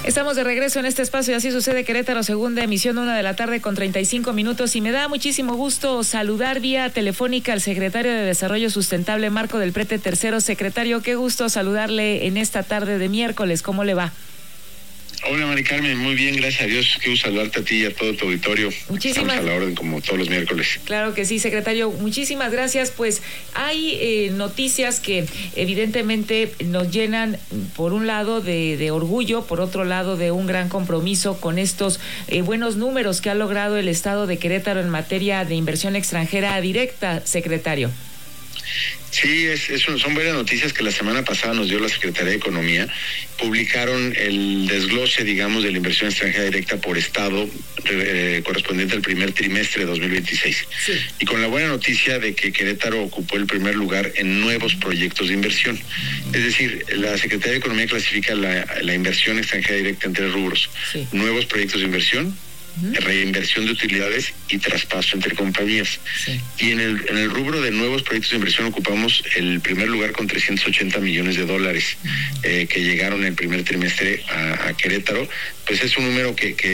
Estamos de regreso en este espacio, Así Sucede Querétaro, segunda emisión, 1:35 p.m, y me da muchísimo gusto saludar vía telefónica al secretario de Desarrollo Sustentable, Marco del Prete III. Secretario, qué gusto saludarle en esta tarde de miércoles, ¿cómo le va? Hola, Mari Carmen, muy bien, gracias a Dios. Quiero saludarte a ti y a todo tu auditorio. Estamos a la orden como todos los miércoles. Claro que sí, secretario, muchísimas gracias. Pues hay noticias que evidentemente nos llenan, por un lado, de orgullo, por otro lado, de un gran compromiso con estos buenos números que ha logrado el Estado de Querétaro en materia de inversión extranjera directa, secretario. Sí, son buenas noticias que la semana pasada nos dio la Secretaría de Economía. Publicaron el desglose, digamos, de la inversión extranjera directa por estado correspondiente al primer trimestre de 2026. Sí. Y con la buena noticia de que Querétaro ocupó el primer lugar en nuevos proyectos de inversión. Es decir, la Secretaría de Economía clasifica la inversión extranjera directa en 3 rubros. Sí. Nuevos proyectos de inversión, reinversión de utilidades y traspaso entre compañías. Sí. Y en el rubro de nuevos proyectos de inversión ocupamos el primer lugar con $380 millones que llegaron en el primer trimestre a Querétaro. Pues es un número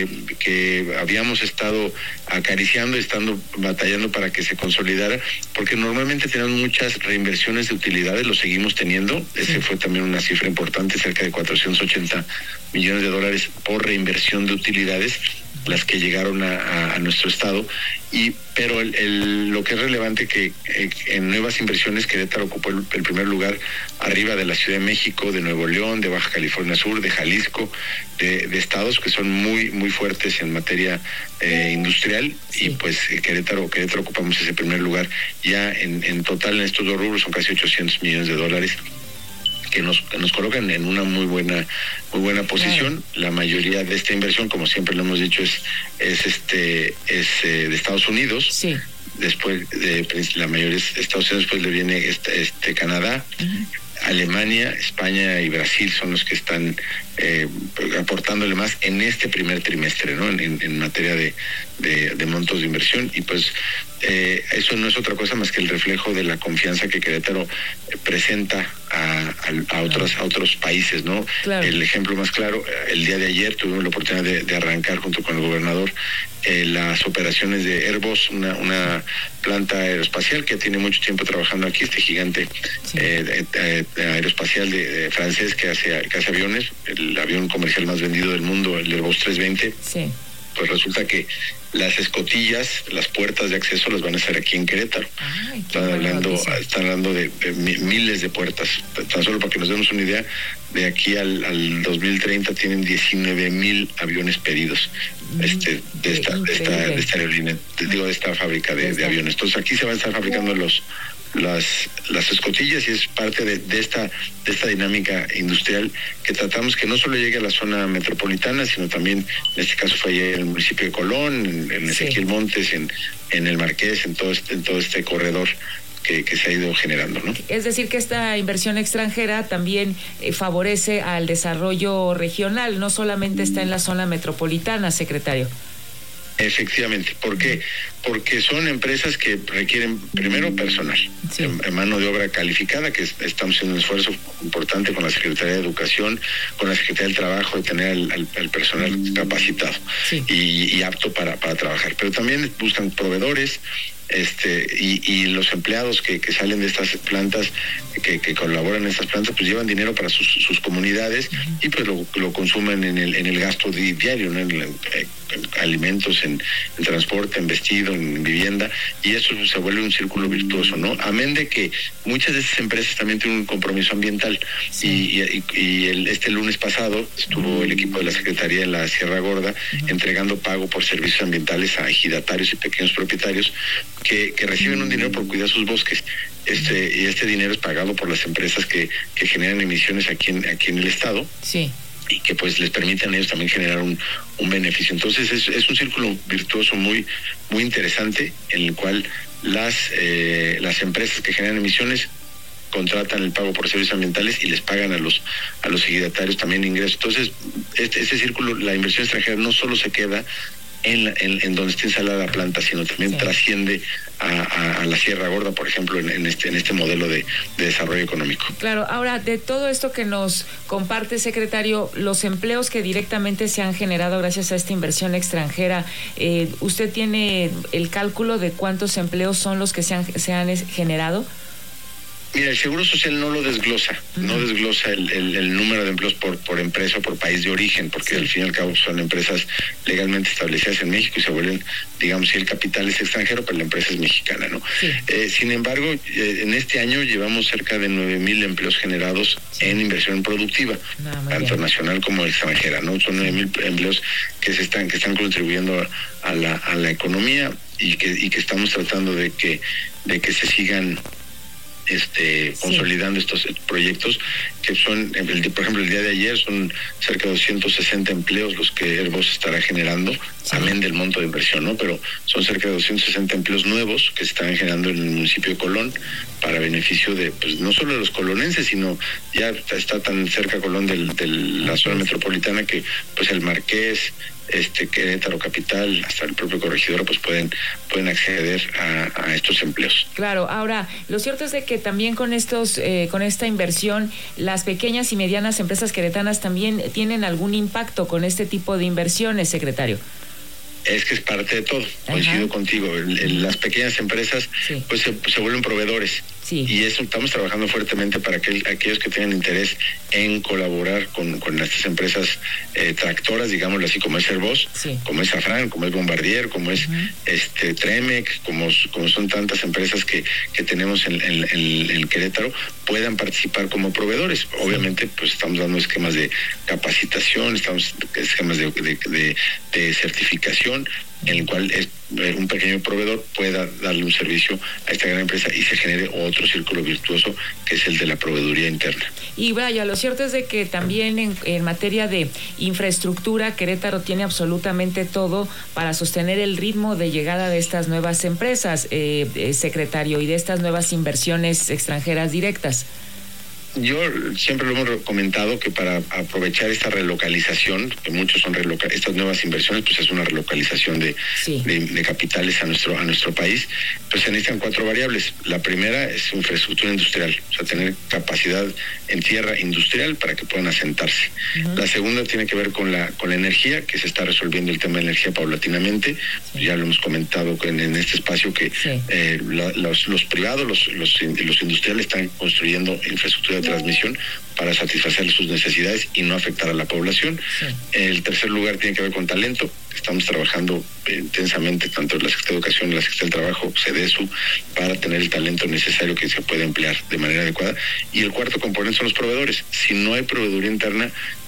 que habíamos estado acariciando, estando batallando para que se consolidara, porque normalmente tenemos muchas reinversiones de utilidades, lo seguimos teniendo. Ese fue también una cifra importante, cerca de $480 millones por reinversión de utilidades, las que llegaron a nuestro estado. Pero lo que es relevante que en nuevas inversiones Querétaro ocupó el primer lugar, arriba de la Ciudad de México, de Nuevo León, de Baja California Sur, de Jalisco, de estados que son muy muy fuertes en materia industrial. Sí. Y pues Querétaro ocupamos ese primer lugar. Ya en total en estos 2 rubros son casi $800 millones que nos colocan en una muy buena posición. Claro. La mayoría de esta inversión, como siempre lo hemos dicho, es de Estados Unidos. Sí. Después la mayoría es Estados Unidos, después le viene Canadá. Uh-huh. Alemania, España y Brasil son los que están aportándole más en este primer trimestre, ¿no? En materia de montos de inversión. Y pues eso no es otra cosa más que el reflejo de la confianza que Querétaro presenta a otros países, ¿no? Claro. El ejemplo más claro, el día de ayer tuvimos la oportunidad de arrancar junto con el gobernador las operaciones de Airbus, una planta aeroespacial que tiene mucho tiempo trabajando aquí, este gigante. Sí. Aeroespacial francés que hace aviones, el avión comercial más vendido del mundo, el Airbus 320. Sí. Pues resulta que las escotillas, las puertas de acceso las van a hacer aquí en Querétaro. Están hablando de miles de puertas. Tan solo para que nos demos una idea, de aquí al 2030 tienen 19,000 aviones pedidos de esta aerolínea, de esta fábrica de aviones. Entonces aquí se van a estar fabricando las escotillas, y es parte de esta dinámica industrial que tratamos que no solo llegue a la zona metropolitana, sino también, en este caso fue en el municipio de Colón, en Ezequiel Montes, en el Marqués, en todo este corredor que se ha ido generando, ¿no? Es decir, que esta inversión extranjera también favorece al desarrollo regional, no solamente está en la zona metropolitana, secretario. Efectivamente. ¿Por qué? Porque son empresas que requieren primero personal, sí, en mano de obra calificada, que estamos haciendo un esfuerzo importante con la Secretaría de Educación, con la Secretaría del Trabajo, de tener al personal capacitado, sí, y apto para trabajar. Pero también buscan proveedores, y los empleados que salen de estas plantas, que colaboran en estas plantas, pues llevan dinero para sus comunidades, uh-huh, y pues lo consumen en el gasto diario, ¿no? En alimentos, en transporte, en vestido, en vivienda, y eso se vuelve un círculo virtuoso, ¿no? Amén de que muchas de esas empresas también tienen un compromiso ambiental. Sí. Y este lunes pasado estuvo el equipo de la Secretaría en la Sierra Gorda, uh-huh, entregando pago por servicios ambientales a ejidatarios y pequeños propietarios que reciben un dinero por cuidar sus bosques. Y este dinero es pagado por las empresas que generan emisiones aquí en el estado. Sí. Y que pues les permiten a ellos también generar un beneficio. Entonces es un círculo virtuoso muy muy interesante, en el cual las empresas que generan emisiones contratan el pago por servicios ambientales y les pagan a los ejidatarios también ingresos. Entonces ese círculo, la inversión extranjera no solo se queda en donde está instalada la planta, sino también trasciende a la Sierra Gorda, por ejemplo, en este modelo de desarrollo económico. Claro, ahora, de todo esto que nos comparte, secretario, los empleos que directamente se han generado gracias a esta inversión extranjera, ¿usted tiene el cálculo de cuántos empleos son los que se han generado? Mira, el Seguro Social no lo desglosa, no desglosa el número de empleos por empresa o por país de origen, porque al fin y al cabo son empresas legalmente establecidas en México y se vuelven, digamos, si el capital es extranjero, pero la empresa es mexicana, ¿no? Sí. Sin embargo, en este año llevamos cerca de 9,000 empleos generados en inversión productiva, tanto nacional como extranjera, ¿no? Son 9,000 empleos que están contribuyendo a la economía y que estamos tratando de que se sigan consolidando estos proyectos que son, por ejemplo, el día de ayer son cerca de 260 empleos los que Airbus estará generando, amén del monto de inversión, ¿no? Pero son cerca de 260 empleos nuevos que se están generando en el municipio de Colón para beneficio de, pues, no solo de los colonenses, sino ya está tan cerca Colón de la zona metropolitana que, pues, el Marqués, Querétaro Capital, hasta el propio Corregidora, pues pueden acceder a estos empleos. Claro, ahora, lo cierto es de que también con esta inversión, las pequeñas y medianas empresas queretanas también tienen algún impacto con este tipo de inversiones, secretario. Es que es parte de todo, coincido contigo. Las pequeñas empresas pues se vuelven proveedores. Sí. Y eso estamos trabajando fuertemente para que aquellos que tengan interés en colaborar con estas empresas tractoras, digámoslo así, como es Airbus, como es Safran, como es Bombardier, como es Tremec, como son tantas empresas que tenemos en Querétaro, puedan participar como proveedores. Obviamente, pues estamos dando esquemas de capacitación, esquemas de certificación, en el cual un pequeño proveedor pueda darle un servicio a esta gran empresa y se genere otro círculo virtuoso que es el de la proveeduría interna. Y vaya, lo cierto es de que también en materia de infraestructura, Querétaro tiene absolutamente todo para sostener el ritmo de llegada de estas nuevas empresas, secretario, y de estas nuevas inversiones extranjeras directas. Yo siempre lo hemos comentado que para aprovechar esta relocalización, que muchos son estas nuevas inversiones, pues es una relocalización de capitales a nuestro país, pues se necesitan 4 variables. La primera es infraestructura industrial, o sea, tener capacidad en tierra industrial para que puedan asentarse. La segunda tiene que ver con la energía, que se está resolviendo el tema de energía paulatinamente. Ya lo hemos comentado en este espacio que los privados, los industriales están construyendo infraestructura de transmisión para satisfacer sus necesidades y no afectar a la población. El tercer lugar tiene que ver con talento. Estamos trabajando intensamente, tanto la Secretaría de Educación y la Secretaría del Trabajo, CEDESU, para tener el talento necesario que se pueda emplear de manera adecuada. Y el cuarto componente son los proveedores. Si no hay proveeduría interna,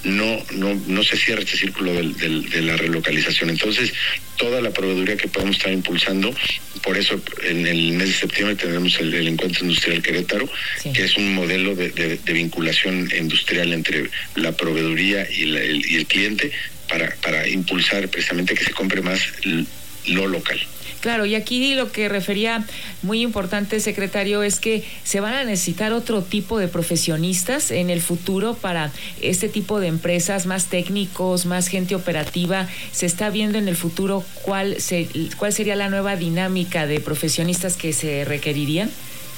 no se cierra este círculo de la relocalización. Entonces, toda la proveeduría que podemos estar impulsando, por eso en el mes de septiembre tendremos el Encuentro Industrial Querétaro, que es un modelo de vinculación industrial entre la proveeduría y el cliente para impulsar precisamente que se compre más lo local. Claro, y aquí lo que refería muy importante, secretario, es que se van a necesitar otro tipo de profesionistas en el futuro para este tipo de empresas, más técnicos, más gente operativa. ¿Se está viendo en el futuro cuál sería la nueva dinámica de profesionistas que se requerirían?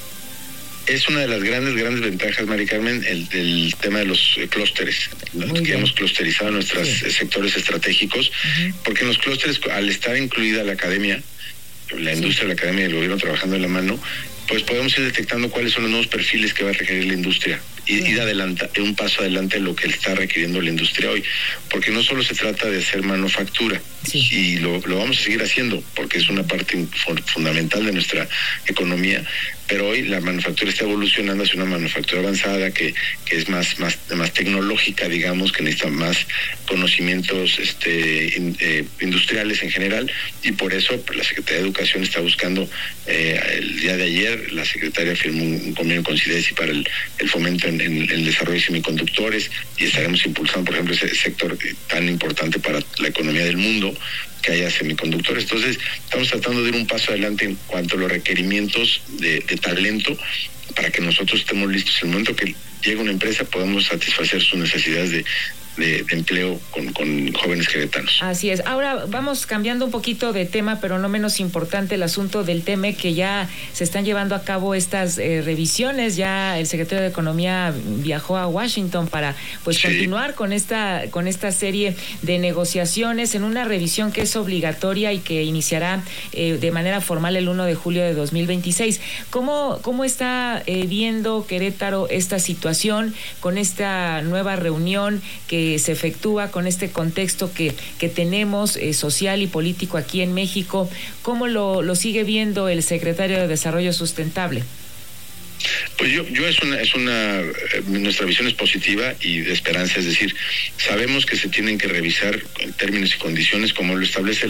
Es una de las grandes ventajas, Mari Carmen, el tema de los clústeres, que hemos clusterizado nuestros sectores estratégicos, porque en los clústeres, al estar incluida la academia, la industria, la academia y el gobierno trabajando en la mano, pues podemos ir detectando cuáles son los nuevos perfiles que va a requerir la industria y ir un paso adelante en lo que está requiriendo la industria hoy, porque no solo se trata de hacer manufactura, y lo vamos a seguir haciendo, porque es una parte fundamental de nuestra economía, pero hoy la manufactura está evolucionando hacia una manufactura avanzada que es más tecnológica, digamos, que necesita más conocimientos industriales en general, y por eso la Secretaría de Educación está buscando, el día de ayer la secretaria firmó un convenio con CIDESI para el fomento en el desarrollo de semiconductores, y estaremos impulsando, por ejemplo, ese sector tan importante para la economía del mundo, que haya semiconductores. Entonces, estamos tratando de ir un paso adelante en cuanto a los requerimientos de talento para que nosotros estemos listos. En el momento que llegue una empresa, podamos satisfacer sus necesidades de empleo con jóvenes queretanos. Así es. Ahora vamos cambiando un poquito de tema, pero no menos importante, el asunto del TEMEC, que ya se están llevando a cabo estas revisiones. Ya el secretario de Economía viajó a Washington para continuar con esta serie de negociaciones en una revisión que es obligatoria y que iniciará de manera formal el 1 de julio de 2026. ¿Cómo está viendo Querétaro esta situación con esta nueva reunión que se efectúa, con este contexto que tenemos social y político aquí en México? ¿Cómo lo sigue viendo el secretario de Desarrollo Sustentable? Pues nuestra visión es positiva y de esperanza, es decir, sabemos que se tienen que revisar en términos y condiciones como lo establece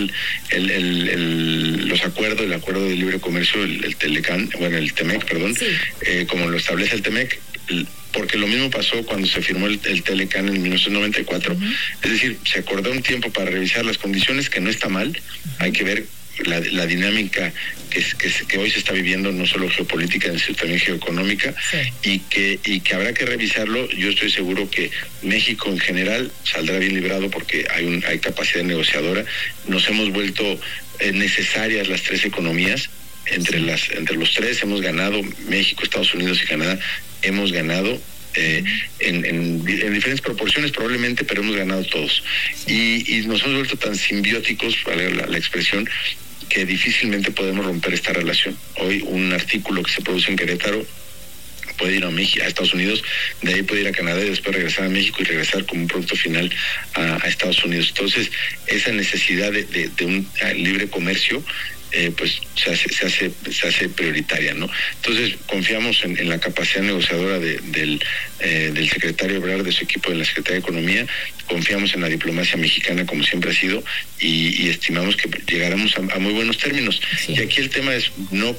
los acuerdos, el acuerdo de libre comercio, el TEMEC, perdón, sí. Como lo establece el TEMEC, porque lo mismo pasó cuando se firmó el Telecan en 1994, es decir, se acordó un tiempo para revisar las condiciones, que no está mal, hay que ver la dinámica que hoy se está viviendo, no solo geopolítica, sino también geoeconómica, sí. y que habrá que revisarlo. Yo estoy seguro que México en general saldrá bien librado porque hay capacidad negociadora. Nos hemos vuelto necesarias las tres economías. Entre los tres hemos ganado, México, Estados Unidos y Canadá, hemos ganado. En diferentes proporciones probablemente, pero hemos ganado todos. Sí. Y nos hemos vuelto tan simbióticos, vale la expresión, que difícilmente podemos romper esta relación. Hoy un artículo que se produce en Querétaro puede ir a Estados Unidos, de ahí puede ir a Canadá y después regresar a México y regresar como un producto final a Estados Unidos. Entonces, esa necesidad de un libre comercio pues se hace prioritaria, ¿no? Entonces confiamos en la capacidad negociadora del secretario Ebrard, de su equipo de la Secretaría de Economía, confiamos en la diplomacia mexicana como siempre ha sido y estimamos que llegaremos a muy buenos términos. Sí. Y aquí el tema es no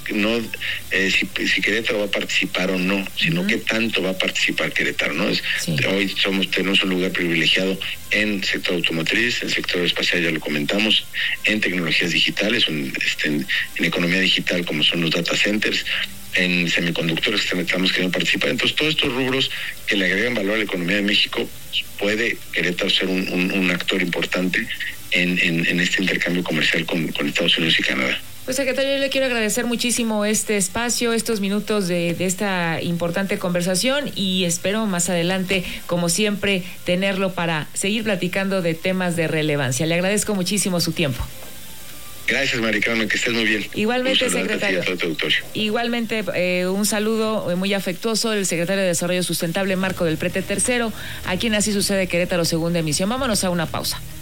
si Querétaro va a participar o no, sino qué tanto va a participar Querétaro, ¿no? Sí. Hoy tenemos un lugar privilegiado en el sector automotriz, en el sector espacial, ya lo comentamos, en tecnologías digitales, en economía digital como son los data centers, en semiconductores que estamos queriendo participar. Entonces, todos estos rubros que le agregan valor a la economía de México, puede Querétaro ser un actor importante en este intercambio comercial con Estados Unidos y Canadá. Pues, secretario, yo le quiero agradecer muchísimo este espacio, estos minutos de esta importante conversación y espero más adelante, como siempre, tenerlo para seguir platicando de temas de relevancia. Le agradezco muchísimo su tiempo. Gracias, Maricarmen, que estés muy bien. Igualmente, secretario. Igualmente, un saludo muy afectuoso del secretario de Desarrollo Sustentable, Marco del Prete III, aquí en Así Sucede Querétaro, segunda emisión. Vámonos a una pausa.